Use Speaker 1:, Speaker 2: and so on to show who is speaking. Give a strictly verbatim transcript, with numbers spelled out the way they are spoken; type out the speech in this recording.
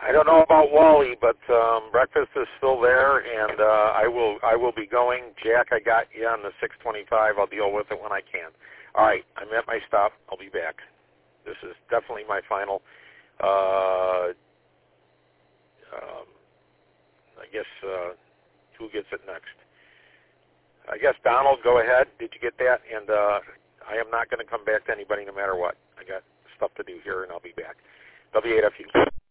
Speaker 1: I don't know about Wally, but um, breakfast is still there, and uh, I will I will be going. Jack, I got you on the six twenty-five. I'll deal with it when I can. All right, I'm at my stop. I'll be back. This is definitely my final. Uh, um, I guess uh, who gets it next? I guess Donald, go ahead. Did you get that? And uh, I am not going to come back to anybody no matter what. I got stuff to do here, and I'll be back. W eight F U.